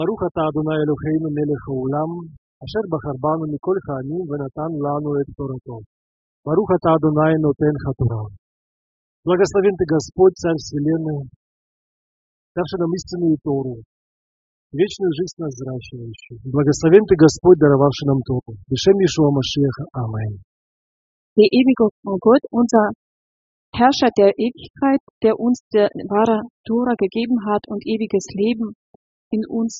ברוך אתה אדוני אלוהינו מלך העולם, אשר בחר בנו מכל העמים ונתן לנו את תורתו. ברוך אתה אדוני נותן התורה. Благословен ты Господь, Царь Вселенной, давший нам истинную Тору, вечную жизнь нас взращивающую. Благословен ты Господь, даровавший нам Тору. Бешем Иешуа Машиаха. Аминь. Der ewige Gott, unser Herrscher der Ewigkeit, der uns der wahre Tora gegeben hat und ewiges Leben in uns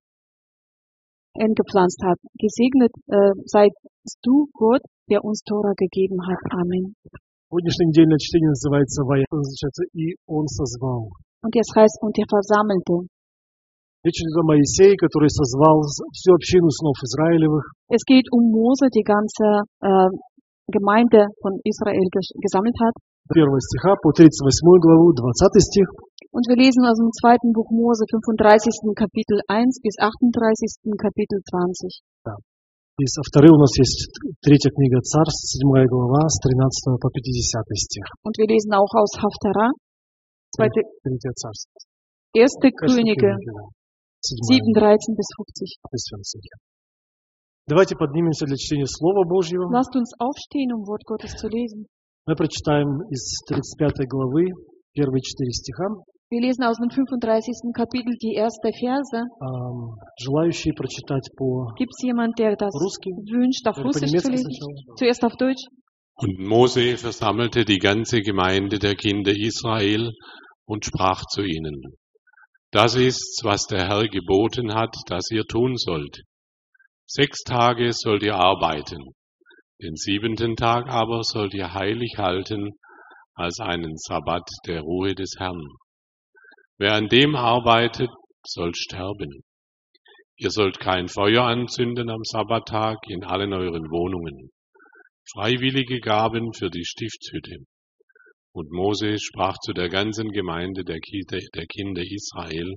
eingepflanzt hat. Gesegnet seist du, Gott, der uns Tora gegeben hat. Amen. Сегодняшнее недельное чтение называется «Вая», означает «И Он созвал». Und jetzt heißt «Und er versammelte». Речь идет о Моисее, который созвал всю общину сынов Израилевых. Es geht Mose, die ganze Gemeinde von Israel gesammelt hat. 1 стиха по 38 главу, 20 стих. Und wir lesen aus dem zweiten Buch Mose, 35. Kapitel 1 bis 38. Kapitel 20. Да. И со второй у нас есть третья книга Царств, 7 глава, с 13 по 50 стих. Und wir lesen auch aus Haftara, Третье царство. Erste Könige, 7, 13 bis 50. Давайте поднимемся для чтения Слова Божьего. Lasst uns aufstehen, um Wort Gottes zu lesen. Мы прочитаем из 35 главы первые 4 стиха. Wir lesen aus dem 35. Kapitel die ersten Verse. Желающие прочитать Gibt es jemand, der das по-русски? wünscht, auf Russisch zu lesen? Zuerst auf Deutsch. Und Mose versammelte die ganze Gemeinde der Kinder Israel und sprach zu ihnen: Das ist's, was der Herr geboten hat, dass ihr tun sollt. 6 Tage sollt ihr arbeiten, den 7. Tag aber sollt ihr heilig halten als einen Sabbat der Ruhe des Herrn. Wer an dem arbeitet, soll sterben. Ihr sollt kein Feuer anzünden am Sabbattag in allen euren Wohnungen. Freiwillige Gaben für die Stiftshütte. Und Mose sprach zu der ganzen Gemeinde der Kinder Israel.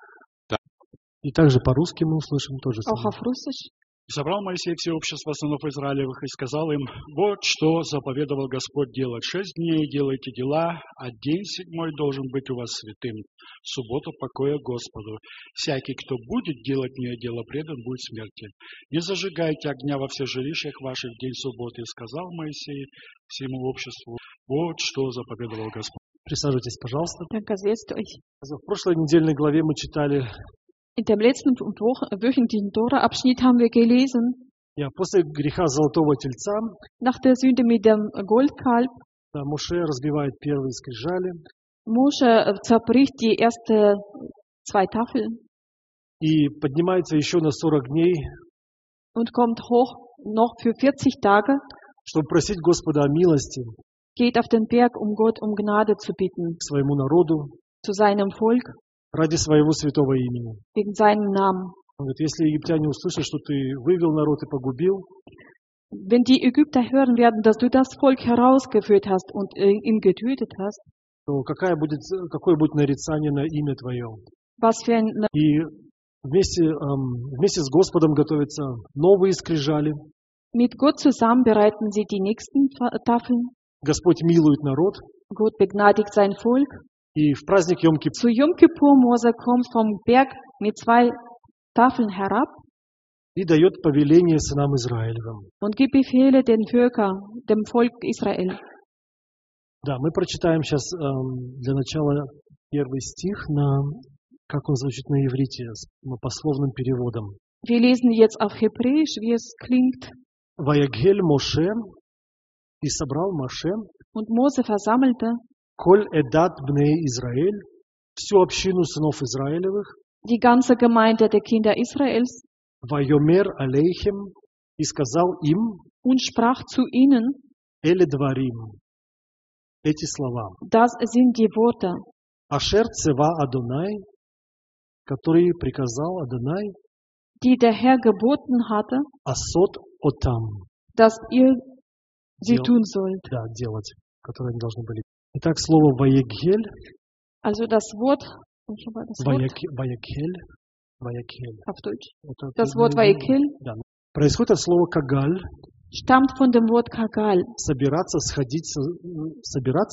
И также по-русски мы услышим тоже. Auch auf Russisch. И собрал Моисей все общество сынов Израилевых и сказал им: вот что заповедовал Господь делать. 6 дней делайте дела, а день 7 должен быть у вас святым. Суббота покоя Господу. Всякий, кто будет делать мне дело, предан будет смерти. Не зажигайте огня во всех жилищах ваших в день субботы. И сказал Моисей всему обществу: вот что заповедовал Господь. Присаживайтесь, пожалуйста. Danke, setzt euch. В прошлой недельной главе мы читали. In dem letzten wöchentlichen Tora-Abschnitt haben wir gelesen, После греха золотого тельца, nach der Sünde mit dem Goldkalb, Моше разбивает первые скрижали. Moshe zerbricht die ersten 2 Tafeln. И поднимается еще на 40 дней. Und kommt hoch noch für 40 Tage. Чтобы просить Господа о милости. Geht auf den Berg, um Gott um Gnade zu bitten. К своему народу. Zu seinem Volk. Ради своего святого имени. Wegen seinem Namen. Он говорит, если египтяне услышат, что ты вывел народ и погубил, wenn die Ägypter hören werden, dass du das Volk herausgeführt hast und ihn getötet hast, то какое будет нарицание на имя твое? Was für ein... И вместе с Господом готовятся новые скрижали. Mit Gott zusammen bereiten sie die nächsten Tafeln. Господь милует народ. Gott begnadigt sein Volk. И в праздник Йом-Кипур. Zu Yom-Kippur Mose kommt vom Berg mit 2 Tafeln herab. И дает повеление сынам Израилевым. Und gibt Befehle den Völkern, dem Volk Israel. Да, мы прочитаем сейчас для начала первый стих, как он звучит на иврите, с пословным переводом. Wir lesen jetzt auf Hebräisch, wie es klingt. Ваягель Моше, и собрал Моше. Und Mose versammelte. Коль эдат бней Израиль, всю общину сынов Израилевых. Die ganze Gemeinde der Kinder Israels. Вайомер алейхем, и сказал им. Und sprach zu ihnen. Эле дварим. Эти слова. Das sind die Worte. Ашер цева Адонай, который приказал Адонай. Die der Herr geboten hatte. Асот отам. Dass ihr sie tun sollt. Да, делать, которые они должны были. Итак, слово «ваягель». Also das Wort, «ваягель», auf Deutsch. Das Wort «ваягель» происходит от слова «кагаль». Stammt von dem Wort «kagal». Собираться, сходиться,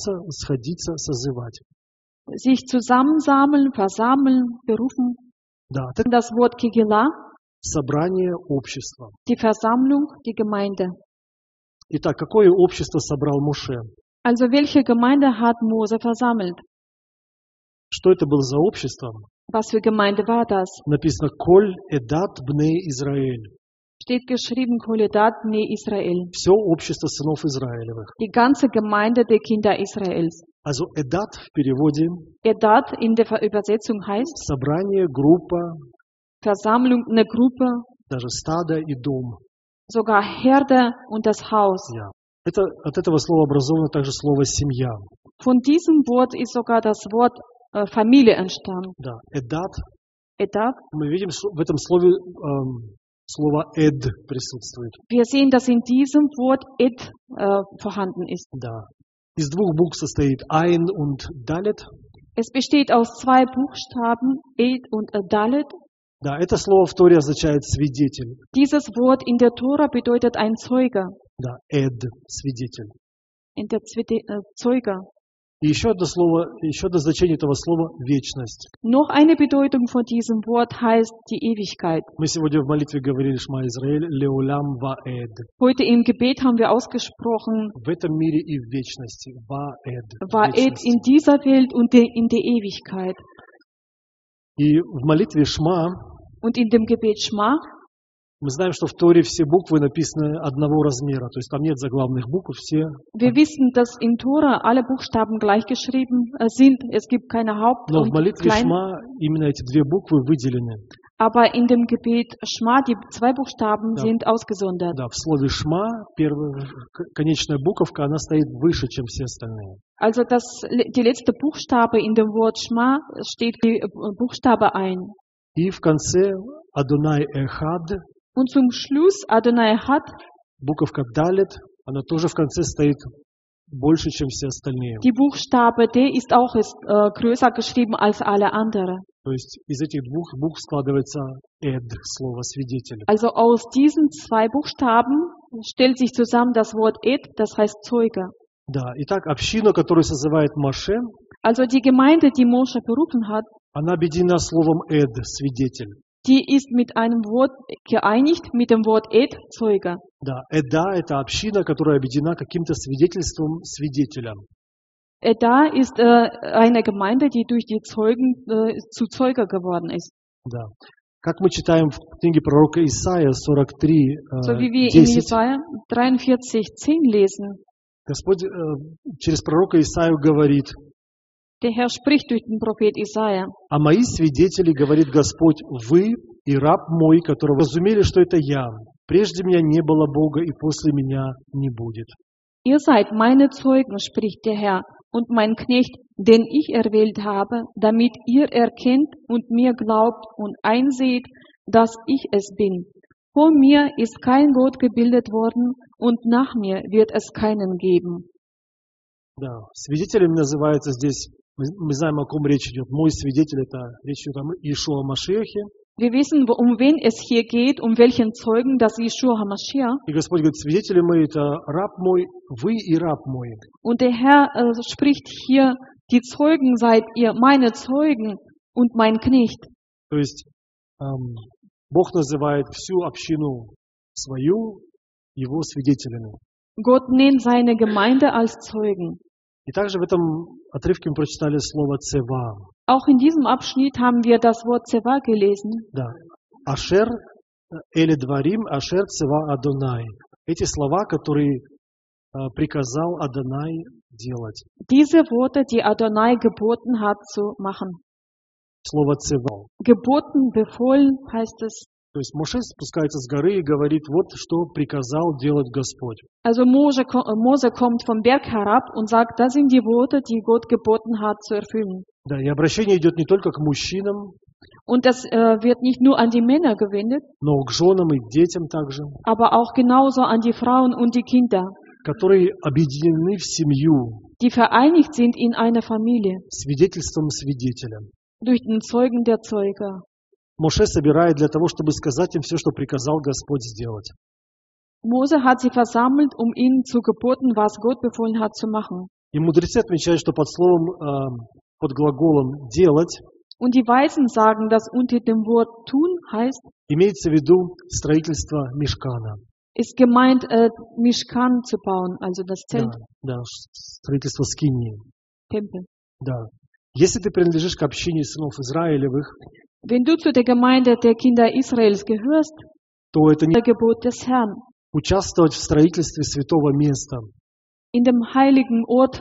созывать. Sich zusammensammeln, versammeln, berufen. Да, это Das Wort Kegela, собрание общества. die Versammlung, die Gemeinde. Итак, какое общество собрал Моше? Also welche Gemeinde hat Mose versammelt? Что это было за общество? Was für Gemeinde war das? Написано «Коль эдат бней Израиль». Steht geschrieben, Koledat Bnei Israel. Все общество сынов Израилевых. Die ganze Gemeinde der Kinder Israels. Also эдат в переводе Edat in der Übersetzung heißt собрание, группа, Versammlung, eine Gruppe, даже стадо и дом. sogar Herde und das Haus. Я. От этого слова образовано также слово «семья». Von diesem Wort ist sogar das Wort Familie entstanden. Да, эдат. Edat. Мы видим, что в этом слове слово «эд» присутствует. Wir sehen, dass in diesem Wort Ed vorhanden ist. Да. Из двух букв состоит «айн» und «далет». Es besteht aus zwei Buchstaben, Ed und Dalet. Да, это слово в Торе означает «свидетель». Dieses Wort in der Tora bedeutet ein Zeuge. Да, «эд» – «свидетель». In der Zeuge. И еще одно значение этого слова – вечность. Noch eine Bedeutung von diesem Wort heißt die Ewigkeit. Мы сегодня в молитве говорили «Шма Израиль, леулам ваэд». Heute im Gebet haben wir ausgesprochen, В этом мире и в вечности. Ваэд. Vaed in dieser Welt und in der Ewigkeit. И в молитве «Шма» Und in dem Gebet Schma, мы знаем, что в Торе все буквы написаны одного размера. То есть там нет заглавных букв, все. wir wissen, dass in Tora alle Buchstaben gleich geschrieben sind. Es gibt keine Haupt- Но в und молитве Klein. «Шма» именно эти две буквы выделены. Aber in dem Gebet Schma, die zwei Buchstaben Ja. sind ausgesondert. Да, в слове «Шма» первая конечная буковка, она стоит выше, чем все остальные. Also die letzte Buchstabe in dem Wort Schma steht die Buchstabe ein. И в конце «Адонай эхад», Und zum Schluss Adonai hat, буковка «Далет», она тоже в конце стоит больше, чем все остальные. die Buchstabe D ist auch größer geschrieben als alle anderen. То есть из этих двух букв складывается «эд», слово «свидетель». Also aus diesen zwei Buchstaben stellt sich zusammen das Wort Ed, das heißt Zeuge. Да, итак, община, которую созывает Моше, Also die Gemeinde, die Mosche berufen hat, она объединена словом «эд», «свидетель». die ist mit einem Wort geeinigt, mit dem Wort Ed, Zeuge. Да, «эда» — это община, которая объединена каким-то свидетельством свидетеля. Da ist eine Gemeinde, die durch die Zeugen zu Zeuge geworden ist. Да. Как мы читаем в книге пророка Исаия 43, So wie wir in 10, Jesaja 43,10 lesen. Господь через пророка Исаию говорит: Der Herr spricht durch den Prophet Jesaja. «А мои свидетели, говорит Господь, вы и раб мой, которого разумели, что это я. Прежде меня не было Бога, и после меня не будет». Ihr seid meine Zeugen, spricht der Herr, und mein Knecht, den ich erwählt habe, damit ihr erkennt und mir glaubt und einseht, dass ich es bin. Vor mir ist kein Gott gebildet worden, und nach mir wird es keinen geben. Да. Свидетелем называется здесь, мы знаем, о ком речь идет. Мой свидетель — это речь идет о Иешуа Машиахе. Wir wissen, um wen es hier geht, um welchen Zeugen, das Yeshua HaMashiach. И Господь говорит: свидетели мои — это раб мой, вы и раб мой. Und der Herr spricht hier, die Zeugen seid ihr, meine Zeugen und mein Knecht. То есть Бог называет всю общину свою его свидетелями. Gott nennt seine Gemeinde als Zeugen. И также в этом отрывке мы прочитали слово «цева». Auch in diesem Abschnitt haben wir das Wort Zeva gelesen. Да. «Ашер эле дварим, ашер цева Адонай». Эти слова, которые приказал Адонай делать. Diese Worte, die Adonai geboten hat zu machen. Слово «цева». Geboten, befohlen heißt es. То есть Моше спускается с горы и говорит: вот что приказал делать Господь. Also Mose kommt vom Berg herab und sagt, das sind die Worte, die Gott geboten hat zu erfüllen. Да, и обращение идет не только к мужчинам, Und das wird nicht nur an die Männer gewendet, но к женам и к детям также, aber auch genauso an die Frauen und die Kinder, которые объединены в семью die vereinigt sind in einer Familie свидетельством свидетеля. durch den Zeugen der Zeuge. Моше собирает для того, чтобы сказать им все, что приказал Господь сделать. Mose hat sie versammelt, um ihnen zu geboten, was Gott befohlen hat zu machen. И мудрецы отмечают, что под словом, под глаголом «делать» Und die Weisen sagen, dass unter dem Wort tun heißt, имеется в виду строительство мишкана. ist gemeint, Mishkan zu bauen, also das Да, Zelt, да, строительство скинии. Tempel. Да. Если ты принадлежишь к общине сынов Израилевых, Wenn du zu der Gemeinde der Kinder Israels gehörst, то это не das Gebot des Herrn, участвовать в строительстве святого места, in dem heiligen Ort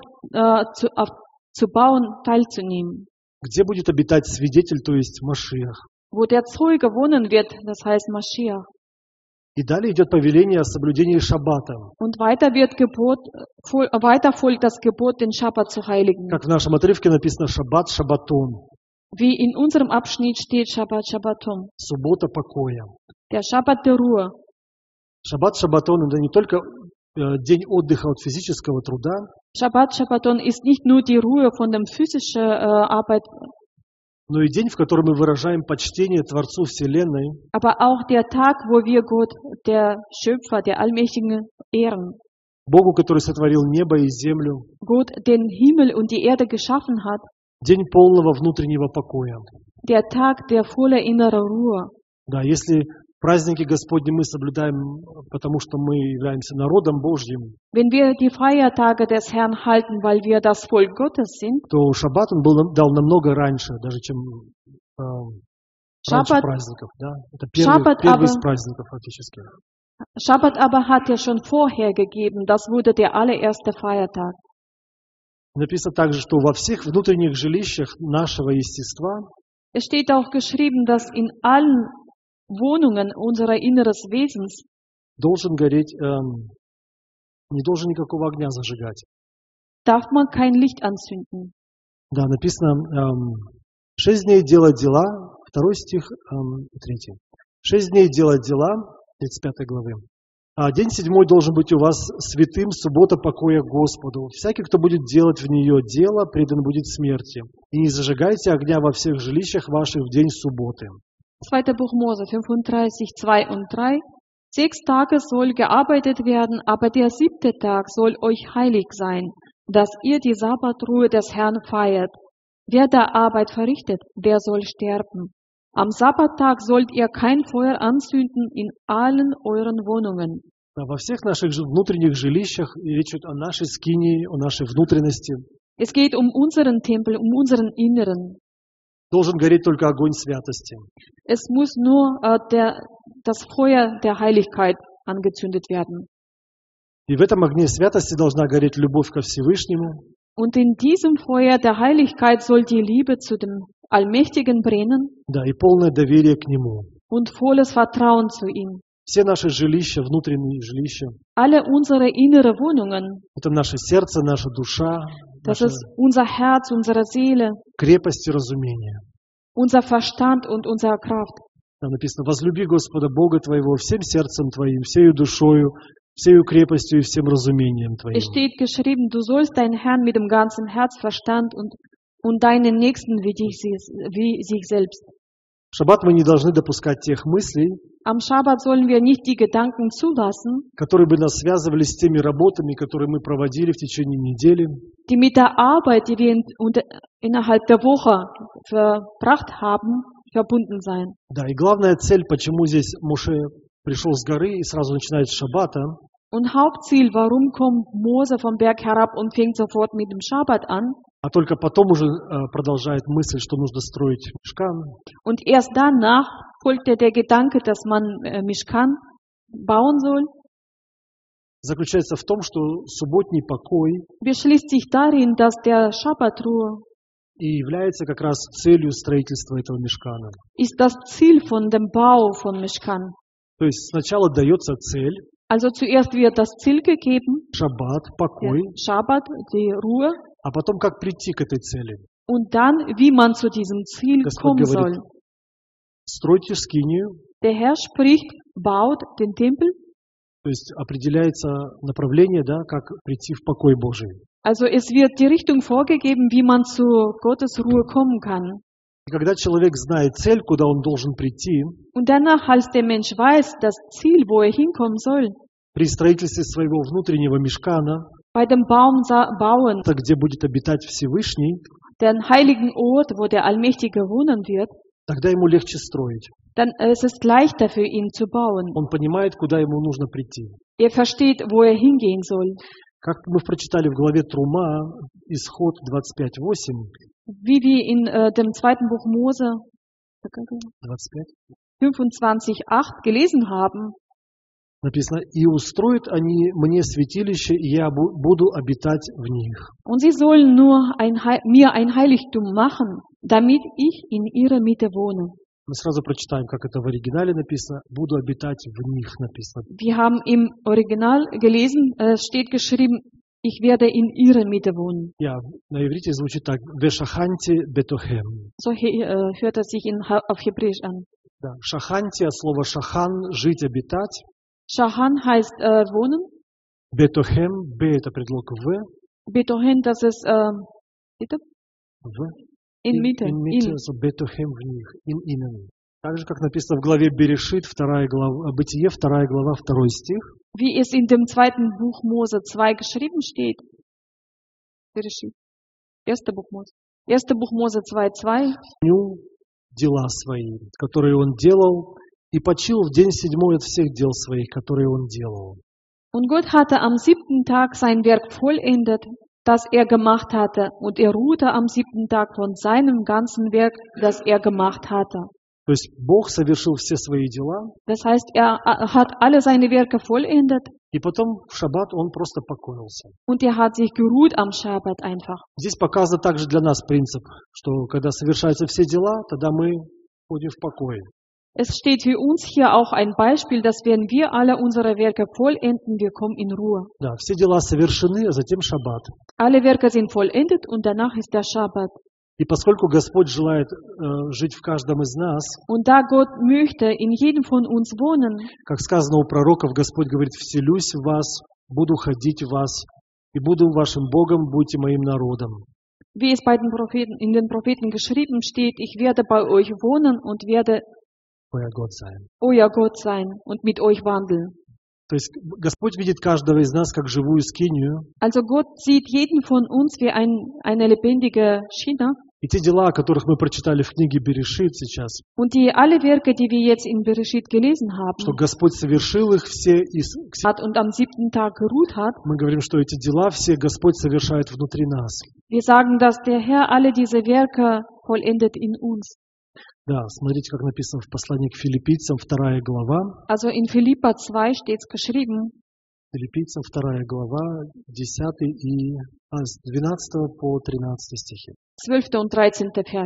zu bauen, teilzunehmen, где будет обитать свидетель, то есть Машиах. wo der Zeuge wohnen wird, das heißt Maschiach. И далее идет повеление о соблюдении шаббата. Und weiter wird weiter folgt das Gebot, den Schabbat zu heiligen. Как в нашем отрывке написано шаббат, шаббатон, Wie in unserem Abschnitt steht Shabbat Shabbaton, суббота покоя. der Schabbat der Ruhe. Шаббат, шаббатон — это не только день отдыха от физического труда, Shabbat Shabbaton ist nicht nur die Ruhe von der physischen Arbeit, но и день, в котором мы выражаем почтение Творцу Вселенной, aber auch der Tag, wo wir Gott, der Schöpfer, der Allmächtigen, ehren. Богу, который сотворил небо и землю, Gott, den Himmel und die Erde geschaffen hat, день полного внутреннего покоя. der Tag der voller innerer Ruhe. Да, если праздники Господни мы соблюдаем, потому что мы являемся народом Божьим, Wenn wir die Feiertage des Herrn halten, weil wir das Volk Gottes sind, то шаббат он дал намного раньше, даже чем раньше Шаббат- праздников. Да? Это Шаббат, первый из aber- праздников фактически. Schabbat aber hat er schon vorher gegeben, das wurde der allererste Feiertag. Написано также, что во всех внутренних жилищах нашего естества Es steht auch geschrieben, dass in allen Wohnungen unserer inneres Wesens должен гореть, не должен никакого огня зажигать. darf man kein Licht anzünden. Да, написано, 6 дней делать дела, 2 стих, 3. 6 дней делать дела, 35 главы. А день 7 должен быть у вас святым, суббота покоя Господу. Всякий, кто будет делать в нее дело, предан будет смерти. И не зажигайте огня во всех жилищах ваших в день субботы. 2. Buch Mose 35, 2 und 3. 6 Tage soll gearbeitet werden, aber der 7. Tag soll euch heilig sein, dass ihr die Sabbatruhe des Herrn feiert. Wer da Arbeit verrichtet, der soll sterben. Am Sabbattag sollt ihr kein Feuer anzünden in allen euren Wohnungen. Да, во всех наших внутренних жилищах, и речь идет о нашей скинии, о нашей внутренности, Es geht um unseren Tempel, um unseren Inneren. должен гореть только огонь святости. Es muss nur das Feuer der Heiligkeit angezündet werden. И в этом огне святости должна гореть любовь ко Всевышнему, Und in diesem Feuer der Heiligkeit soll die Liebe zu dem Allmächtigen brennen да, и полное доверие к Нему. und volles Vertrauen zu ihm. Все наши жилища, внутренние жилища, Alle unsere innere Wohnungen, это наше сердце, наша душа, das наша ist unser Herz, unsere Seele, крепость и разумение. unser Verstand und unsere Kraft. Там написано: «Возлюби Господа Бога твоего всем сердцем твоим, всею душою, всею крепостью и всем разумением твоим». Es steht geschrieben, du sollst deinen Herrn mit dem ganzen Herz, Verstand und deinen Nächsten wie sich selbst. В шаббат мы не должны допускать тех мыслей, Am Schabbat sollen wir nicht die Gedanken zulassen, которые бы нас связывали с теми работами, которые мы проводили в течение недели, die mit der Arbeit, die wir innerhalb der Woche verbracht haben, verbunden sein. Да, и главная цель, почему здесь Моше пришел с горы и сразу начинает с шаббата, Und Hauptziel, warum kommt Mose vom Berg herab und fängt sofort mit dem Schabbat an? а только потом уже продолжает мысль, что нужно строить мишкан, Und erst danach folgte der Gedanke, dass man Mishkan bauen soll, заключается в том, что субботний покой beschließt sich darin, dass der Schabbatruhe и является как раз целью строительства этого мишкана. ist das Ziel von dem Bau von Mishkan. То есть сначала дается цель, Also zuerst wird das Ziel gegeben, шаббат, der покой, Schabbat, die Ruhe, а потом как прийти к этой цели. und dann, wie man zu diesem Ziel Господь kommen говорит: soll. стройте скинию, Der Herr spricht, baut den Tempel. то есть определяется направление, да, как прийти в покой Божий. Also es wird die Richtung vorgegeben, wie man zu Gottes Ruhe kommen kann. И когда человек знает цель, куда он должен прийти, Und danach, als der Mensch weiß, das Ziel, wo er hinkommen soll, при строительстве своего внутреннего мишкана, bei dem Bauen, где будет обитать Всевышний, den heiligen Ort, wo der Allmächtige wohnen wird, тогда ему легче строить. dann ist es leichter für ihn zu bauen. Он понимает, куда ему нужно прийти. Er versteht, wo er hingehen soll. Как мы прочитали в главе Трума, Исход 25:8, Wie wir in dem zweiten Buch Mose 25, 25,8 gelesen haben, написано: «И устроят они мне святилище, и я буду обитать в них». und sie sollen nur mir ein Heiligtum machen, damit ich in ihrer Mitte wohne. Мы сразу прочитаем, как это в оригинале написано. «Буду обитать в них» написано. Wir haben im Original gelesen, es steht geschrieben, ich werde in ihrer Mitte wohnen. Ja, на иврите звучит так: «Вешаханти бетохем». So hört es sich auf Hebräisch an. Да, шаханти от слова шахан — жить, обитать. Shahan heißt wohnen. Бетохем, бе — это предлог в. Betohen, das ist bitte? В. In Mitte. In Mitte, so бетохем в них, in ihnen. Так же, как написано в главе Берешит, 2 глава, Бытие, 2 глава, 2 стих. Wie es in dem zweiten Buch Mose 2 geschrieben steht. Bereshit. Erste Buch Mose 2,2. Дела свои, которые он делал, и почил в день 7 от всех дел своих, которые он делал. Und Gott hatte am 7. Tag sein Werk vollendet, das er gemacht hatte, und er ruhte am 7. Tag von seinem ganzen Werk, das er gemacht hatte. То есть Бог совершил все свои дела, Das heißt, er hat alle seine Werke vollendet и потом в шаббат он просто покоился. und er hat sich geruht am Schabbat einfach. Здесь показан также для нас принцип, что когда совершаются все дела, тогда мы входим в покой. Es steht für uns hier auch ein Beispiel, dass wenn wir alle unsere Werke vollenden, wir kommen in Ruhe. Да, все дела совершены, а затем шаббат. Alle Werke sind vollendet und danach ist der Schabbat. И поскольку Господь желает жить в каждом из нас, Und da Gott möchte in jedem von uns wohnen, как сказано у пророков, Господь говорит: «Вселюсь в вас, буду ходить в вас, и буду вашим Богом, будьте моим народом». wie es bei den Propheten, in den Propheten geschrieben steht, ich werde bei euch wohnen und werde euer Gott sein und mit euch wandeln. То есть Господь видит каждого из нас как живую скинию. Also Gott sieht jeden von uns wie eine lebendige Schiene. И те дела, о которых мы прочитали в книге Берешит сейчас, Und die alle Werke, die wir jetzt in Bereshit gelesen что haben, Господь совершил их все, и und am 7. Tag geruht hat, мы говорим, что эти дела все Господь совершает внутри нас. wir sagen, dass der Herr alle diese Werke vollendet in uns. Да, смотрите, как написано в послании к Филиппийцам, 2 глава. Also in Philipper 2 steht es geschrieben, Филиппийцам, 2 глава, 10 и с 12 по 13 стихи. 12. und 13. Vers.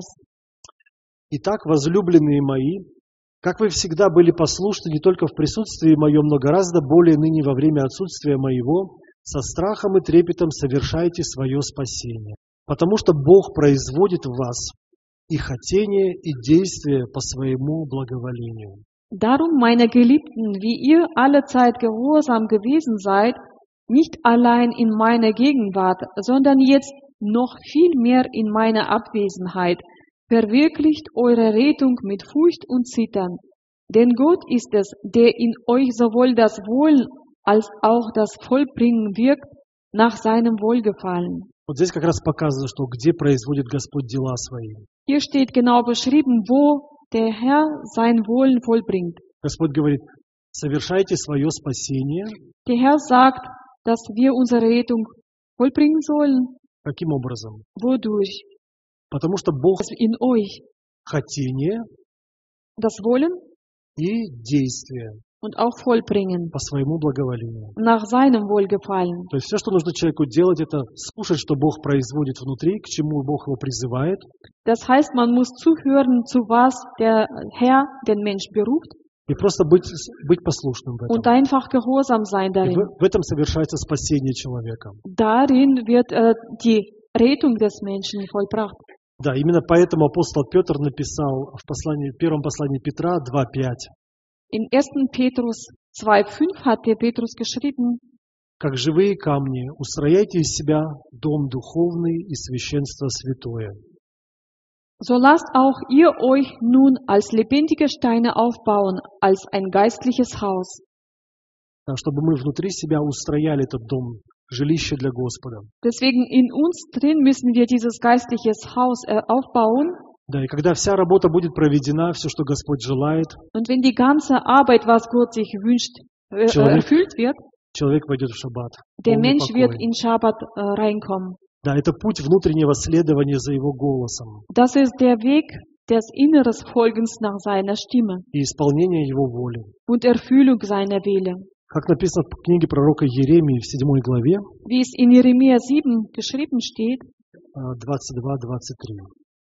«Итак, возлюбленные мои, как вы всегда были послушны не только в присутствии моем, но гораздо более ныне во время отсутствия моего, со страхом и трепетом совершайте свое спасение, потому что Бог производит в вас и хотение, и действие по своему благоволению». Darum, meine Geliebten, wie ihr alle Zeit gehorsam gewesen seid, nicht allein in meiner Gegenwart, sondern jetzt noch viel mehr in meiner Abwesenheit, verwirklicht eure Rettung mit Furcht und Zittern. Denn Gott ist es, der in euch sowohl das Wollen als auch das Vollbringen wirkt nach seinem Wohlgefallen. Вот здесь как раз показано, что где производит Господь дела свои. Hier steht genau beschrieben, wo der Herr sein Wollen vollbringt. Господь говорит: совершайте свое спасение. Der Herr sagt, dass wir unsere Rettung vollbringen sollen. Каким образом? Wodurch? Потому что Бог In euch. хотение Das Wollen и действие und auch vollbringen. по своему благоволению. Nach seinem Wohlgefallen. То есть все, что нужно человеку делать, это слушать, что Бог производит внутри, к чему Бог его призывает. Das heißt, man muss zuhören, zu was der Herr den Mensch beruft. И просто быть послушным в этом. Und einfach gehorsam sein И darin. в этом совершается спасение человека. Darin wird die Rettung des Menschen vollbracht. Да, именно поэтому апостол Петр написал в первом послании Петра 2:5. In 1. Petrus 2,5 hat der Petrus geschrieben, «Как живые камни, устрояйте из себя дом духовный и священство святое». so lasst auch ihr euch nun als lebendige Steine aufbauen, als ein geistliches Haus. Да, чтобы мы внутри себя устрояли этот дом жилище для Господа. Deswegen in uns drin müssen wir dieses geistliche Haus aufbauen. Да, и когда вся работа будет проведена, все, что Господь желает, Und wenn die ganze Arbeit, was Gott sich wünscht, erfüllt wird, человек войдет в шаббат. der полный Mensch wird покой. in Schabbat reinkommen. Да, это путь внутреннего следования за Его голосом Das ist der Weg des inneres Folgens nach seiner Stimme и исполнения Его воли. und Erfüllung seiner Wille. Как написано в книге пророка Еремии в 7 главе, Wie es in Jeremia 7 geschrieben steht, 22-23.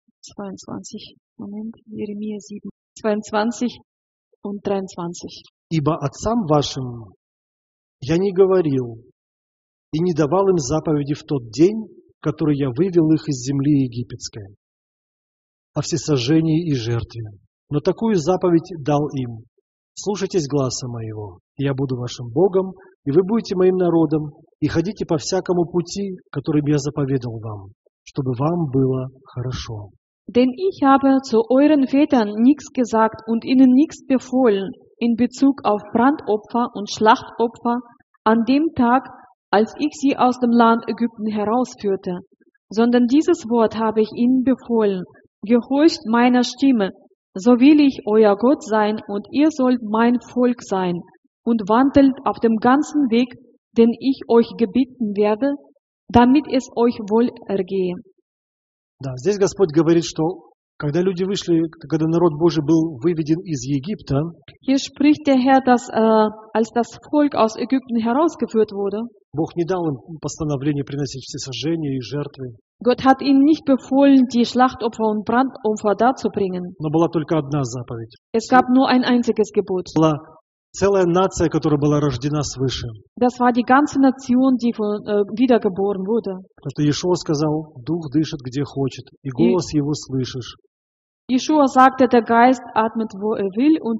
22, Moment, Jeremia 7, 22 und 23. «Ибо отцам вашим я не говорил и не давал им заповеди в тот день, в который я вывел их из земли египетской, о всесожжении и жертве. Но такую заповедь дал им: слушайтесь гласа моего, и я буду вашим Богом, и вы будете моим народом, и ходите по всякому пути, которым я заповедал вам, чтобы вам было хорошо». Denn ich habe zu euren Vätern nichts gesagt und ihnen nichts befohlen in Bezug auf Brandopfer und Schlachtopfer an dem Tag, als ich sie aus dem Land Ägypten herausführte, sondern dieses Wort habe ich ihnen befohlen: Gehorcht meiner Stimme, so will ich euer Gott sein und ihr sollt mein Volk sein, und wandelt auf dem ganzen Weg, den ich euch gebieten werde, damit es euch wohl ergehe. Да, здесь Господь говорит, что когда люди вышли, когда народ Божий был выведен из Египта, Hier spricht der Herr, dass als das Volk aus Ägypten herausgeführt wurde, Бог не дал им постановление приносить всесожжения и жертвы, Gott hat ihnen nicht befohlen, die Schlachtopfer und Brandopfer darzubringen. но была только одна заповедь. Es gab nur ein einziges Gebot. Была целая нация, которая была рождена свыше. Das war die ganze Nation, die wiedergeboren wurde. Потому что Иешуа сказал: «Дух дышит, где хочет, и голос Его слышишь». Jeschua sagte, der Geist atmet, wo er will, und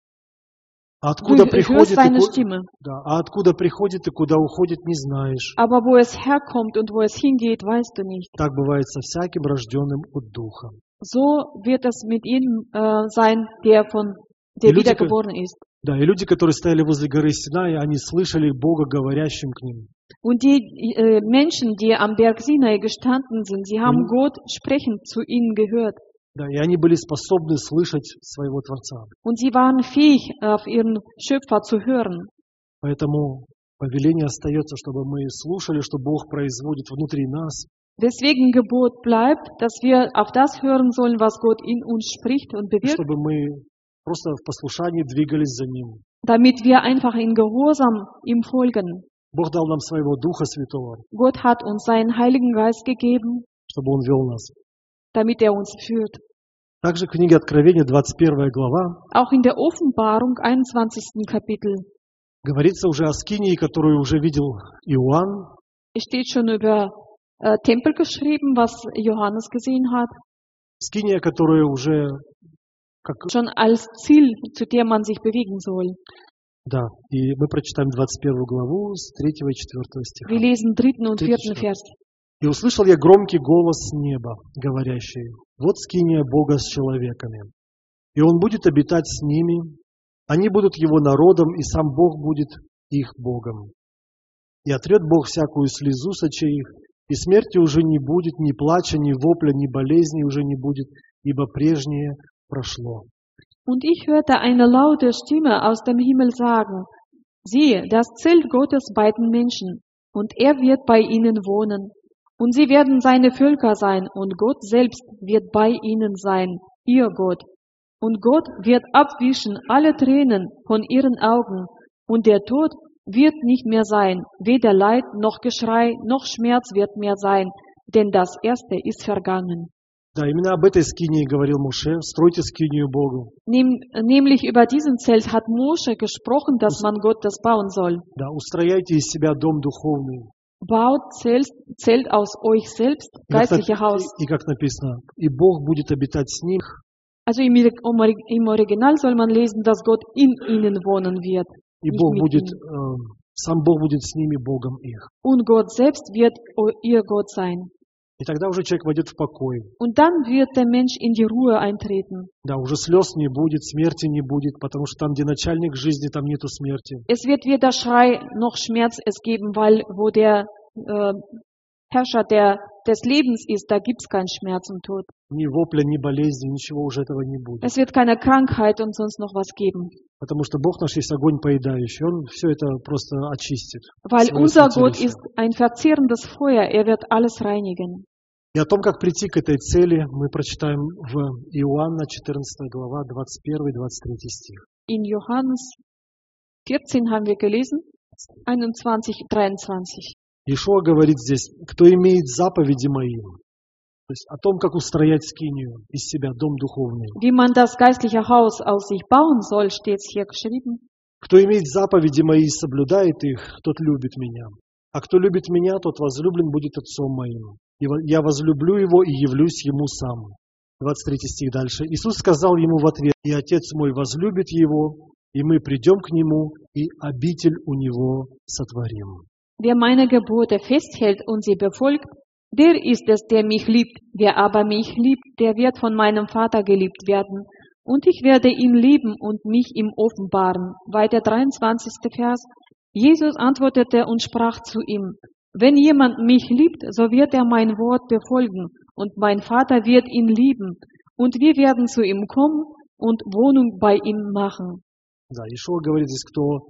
А откуда du hörst приходит, seine Stimme. а откуда приходит и куда уходит, не знаешь. Aber wo es herkommt und wo es hingeht, weißt du nicht. Так бывает со всяким рожденным от Духа. So wird es mit ihm sein, der Die Leute- wiedergeboren ist. Да, и люди, которые стояли возле горы Синай, они слышали Бога, говорящим к ним. Und die Menschen, die am Berg Sinai gestanden sind, sie haben Gott sprechend zu ihnen gehört. Да, и они были способны слышать своего Творца. Und sie waren fähig, auf ihren Schöpfer zu hören. Поэтому повеление остается, чтобы мы слушали, что Бог производит внутри нас, Deswegen Gebot bleibt, dass wir auf das hören sollen, was Gott in uns spricht und и bewirkt, чтобы мы просто в послушании двигались за Ним. damit wir einfach in Gehorsam ihm folgen. Бог дал нам своего Духа Святого, Gott hat uns seinen Heiligen Geist gegeben, чтобы Он вел нас. damit er uns führt. Также в книге Откровения, 21 глава, Auch in der Offenbarung, 21. Kapitel, говорится уже о скинии, которую уже видел Иоанн, es steht schon über Tempel geschrieben, was Johannes gesehen hat, скиния, которая уже, как, schon als Ziel, zu dem man sich bewegen soll. да, и мы прочитаем 21 главу с 3 и 4 стиха. Wir lesen 3. und 4. Vers. «И услышал я громкий голос с неба, говорящий: вот скиния Бога с человеками, и Он будет обитать с ними, они будут Его народом, и сам Бог будет их Богом. И отрет Бог всякую слезу с очей их, и смерти уже не будет, ни плача, ни вопля, ни болезни уже не будет, ибо прежнее прошло». Und ich hörte eine laute Stimme aus dem Himmel sagen: Siehe, das Zelt Gottes bei den Menschen, und er wird bei ihnen wohnen. Und sie werden seine Völker sein, und Gott selbst wird bei ihnen sein, ihr Gott. Und Gott wird abwischen alle Tränen von ihren Augen, und der Tod wird nicht mehr sein, weder Leid noch Geschrei noch Schmerz wird mehr sein, denn das Erste ist vergangen. Да, именно об этой скинии говорил Моше: «Стройте скинию Богу». Nämlich über diesen Zelt hat Mose gesprochen, dass man Gott das bauen soll. Да, устрояйте из себя дом духовный. Baut Zelt aus euch selbst, geistliche Haus. И как написано: «И Бог будет обитать с них». Also im Original soll man lesen, dass Gott in ihnen wohnen wird. И nicht Бог mit будет, ihnen. сам Бог будет с ними, Богом их. Und Gott selbst wird ihr Gott sein. И тогда уже человек войдет в покой. Und dann wird der Mensch in die Ruhe eintreten. Да, уже слез не будет, смерти не будет, потому что там, где начальник жизни, там нету смерти. Es wird weder Schrei noch Schmerz es geben, weil wo der Herrscher des Lebens ist, da gibt es keinen Schmerz und Tod. Ни вопля, ни болезни, ничего уже этого не будет. Es wird keine Krankheit und sonst noch was geben. Потому что Бог наш есть огонь поедающий. Он все это просто очистит. Weil Свое unser Gott святилище. ist ein verzehrendes Feuer, er wird alles reinigen. И о том, как прийти к этой цели, мы прочитаем в Иоанна 14 глава, 21-23 стих. In Johannes 14 haben wir gelesen, 21, 23. Иешуа говорит здесь, кто имеет заповеди мои, то есть о том, как устроять скинию из себя, дом духовный. Wie man das geistliche Haus aus sich bauen soll, steht hier geschrieben. Кто имеет заповеди мои и соблюдает их, тот любит меня. А кто любит меня, тот возлюблен будет Отцом моим. И я возлюблю его и явлюсь ему сам. 23 стих дальше. Иисус сказал ему в ответ, и Отец мой возлюбит его, и мы придем к нему, и обитель у него сотворим. Wer meine Gebote festhält und sie befolgt, der ist es, der mich liebt. Wer aber mich liebt, der wird von meinem Vater geliebt werden. Und ich werde ihn lieben und mich ihm offenbaren. Weiter 23. Vers. Jesus antwortete und sprach zu ihm, wenn jemand mich liebt, so wird er mein Wort befolgen, und mein Vater wird ihn lieben, und wir werden zu ihm kommen und Wohnung bei ihm machen. Да, Иешуа говорит здесь,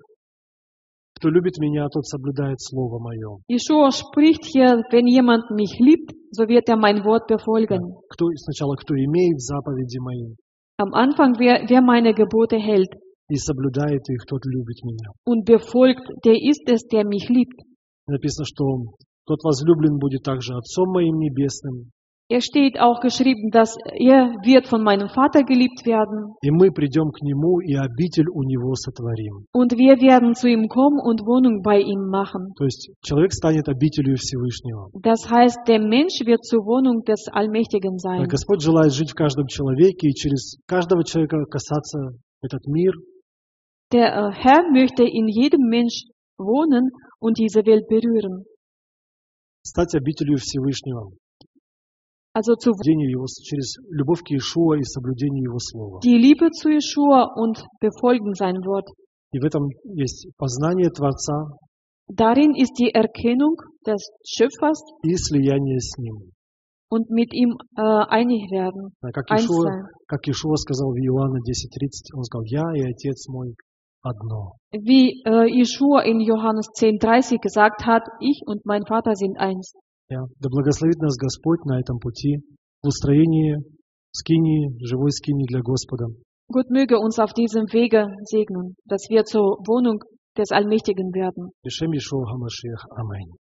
кто любит меня, тот соблюдает Слово Мое. Jeshua spricht hier, wenn jemand mich liebt, so wird er mein Wort befolgen. Сначала, кто имеет заповеди Мои Am Anfang, wer meine Gebote hält и соблюдает их, тот любит меня. und befolgt, der ist es, der mich liebt. Написано, что тот возлюблен будет также Отцом Моим Небесным, Es steht auch geschrieben, dass er wird von meinem Vater geliebt werden. и мы придем к Нему, и обитель у Него сотворим. Und wir werden zu ihm kommen und Wohnung bei ihm machen. То есть человек станет обителью Всевышнего. Das heißt, der Mensch wird zur Wohnung des Allmächtigen sein. Господь желает жить в каждом человеке и через каждого человека касаться этот мир. Der Herr möchte in jedem Mensch wohnen und diese Welt berühren. Стать обителью Всевышнего. Also zu Его, через любовь к Иешуа и соблюдение Его Слова. die Liebe zu Jeshua und befolgen sein Wort. И в этом есть познание Творца Darin ist die Erkennung des Schöpfers и слияние с Ним. und mit ihm einig werden. Как Eins Иешуа, sein. как Иешуа сказал в Иоанна 10:30, Он сказал, «Я и Отец мой одно». Wie Jeshua in Johannes 10,30 gesagt hat, ich und mein Vater sind eins. Да благословит нас Господь на этом пути в устроении скинии, живой скинии для Господа. Gott möge uns auf diesem Wege segnen, dass wir zur Wohnung des Allmächtigen werden. Бешем Иешуа Хамашиах. Аминь.